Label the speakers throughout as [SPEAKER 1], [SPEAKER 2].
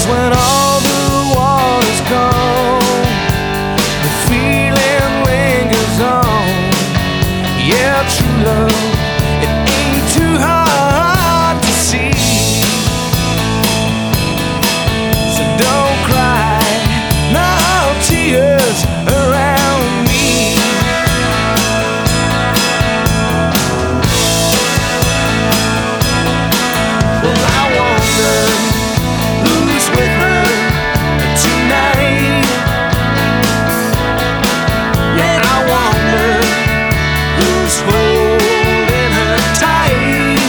[SPEAKER 1] when all the water's gone, the feeling lingers on. Yeah, true love, it ain't too hard to see. So don't cry, no tears around me. Well, I wonder who's with her tonight. Yeah, I wonder who's holding her tight.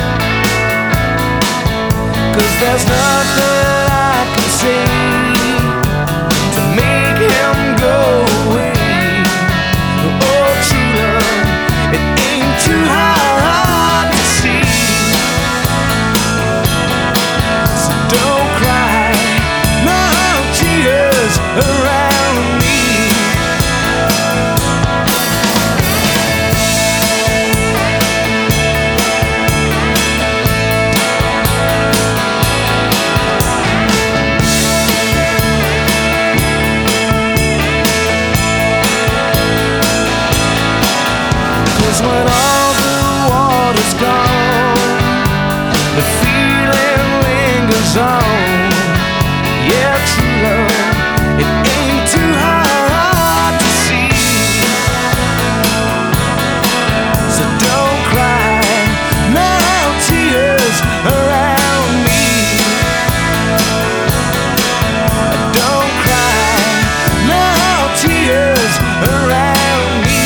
[SPEAKER 1] 'Cause there's nothing I can say to make him go away. Oh, true love, it ain't too hard to see. So don't cry, no tears around me. 'Cause when all the water's gone, the feeling lingers on. Yeah, true love, it ain't too hard to see. So don't cry, no tears around me. Don't cry, no tears around me.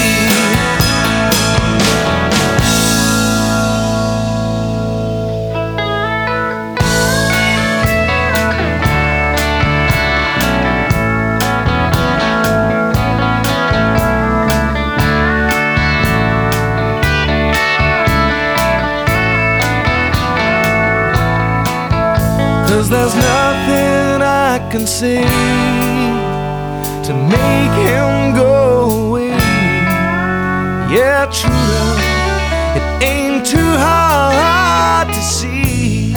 [SPEAKER 1] Cause there's nothing I can say to make him go away. Yeah, true love, it ain't too hard to see.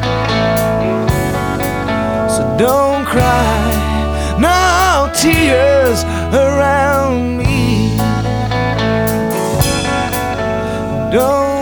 [SPEAKER 1] So don't cry, no tears around me. Don't